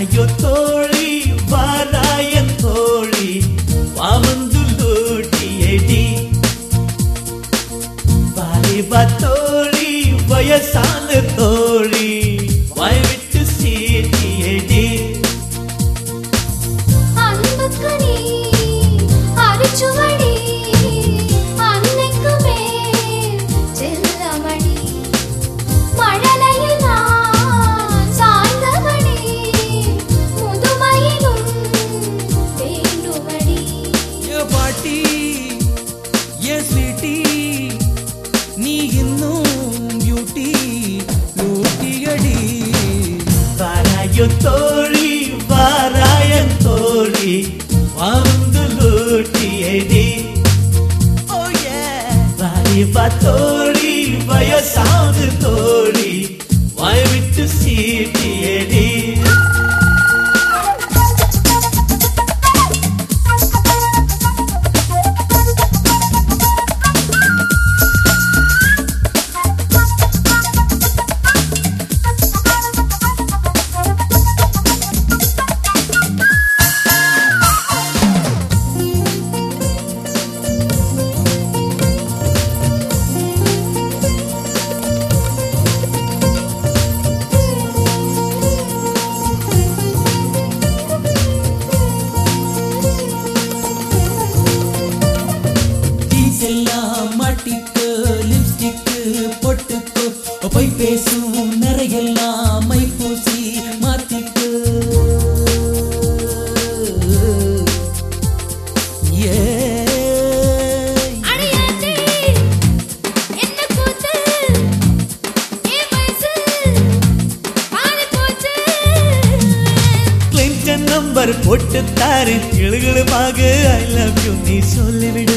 வாராயோ தோழி வாராயன் தோழி வாவந்து லூட்டியடி வாலிபா தோழி வயசான தோழி வாய் விட்டு சீட்டியடி தோழி வாராயன் தோழி வாவந்து லூட்டியடி வாலிபா தோழி வயசான தோழி வாய் விட்டு சீட்டியடி மாட்டிக்கு லிப்ஸ்டிக்கு பொட்டுக்கு போய் பேசும் நிறையெல்லாம் மை பூசி மாத்திக்கு கிளின்டன் நம்பர் போட்டு தாரு கிளுகிளுமாக ஐ லவ் யூ நீ சொல்லிவிடு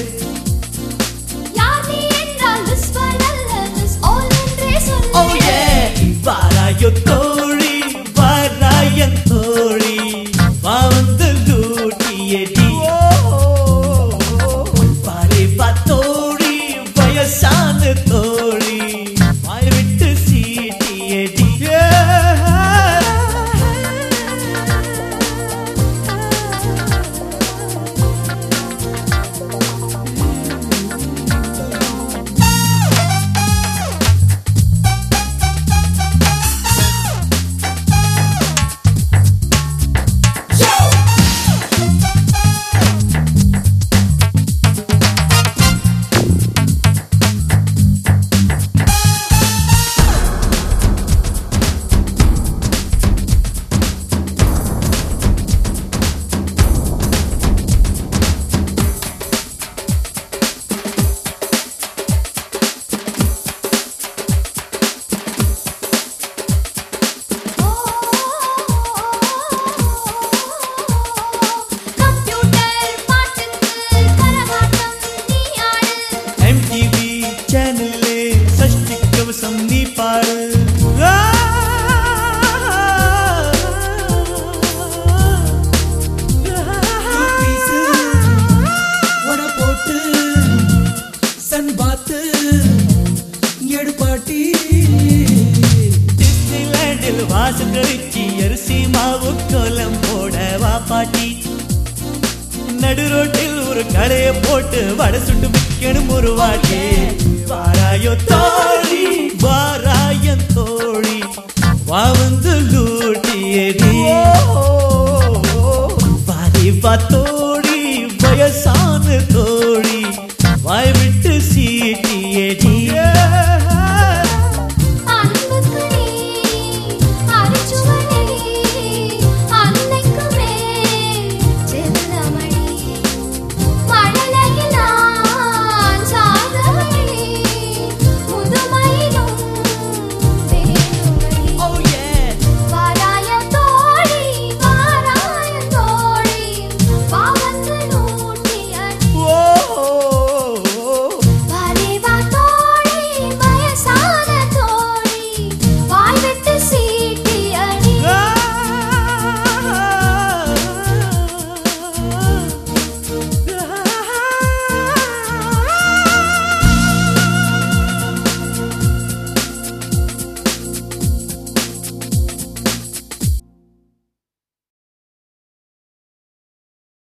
வாராயோ தோழி வாராயன் தோழி வாவந்து லூட்டியடி வாலிபா தோழி வயசான தோழி வாய் விட்டு சீட்டியடி அரிசி மாவு கோலம் போடவா பாட்டி நடு ரோட்டில் ஒரு கடையை போட்டு வடை சுட்டு விற்கணும் ஒரு வாட்டி வாராயோ தோழி வாராயன் தோழி வாவன்